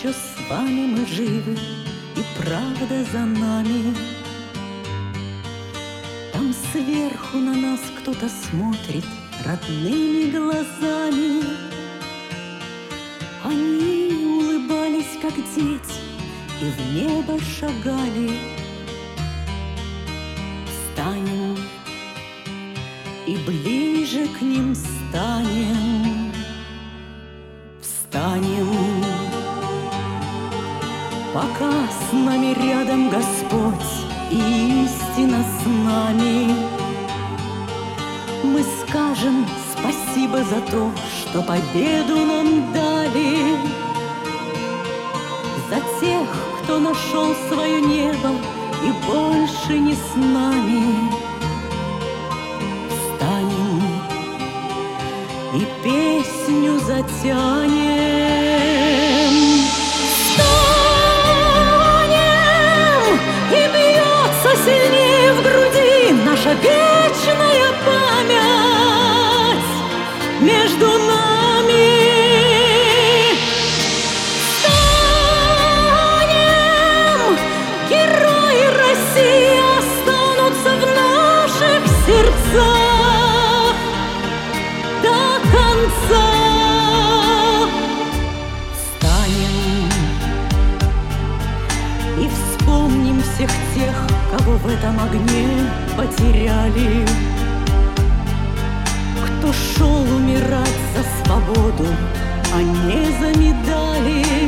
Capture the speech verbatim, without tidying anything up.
еще с вами мы живы, и правда за нами. Там сверху на нас кто-то смотрит родными глазами. Они улыбались, как дети, и в небо шагали. Встанем и ближе к ним станем. Встанем, пока с нами рядом Господь и истина с нами. Мы скажем спасибо за то, что победу нам дали, за тех, кто нашел свое небо и больше не с нами. Встанем и песню затянем. Встанем, и бьется сильнее в груди наша вечная память между нами. Встанем, герои России останутся в наших сердцах до конца. Встанем и вспомним всех тех, кого в этом огне потеряли, кто шел умирать за свободу, а не за медали.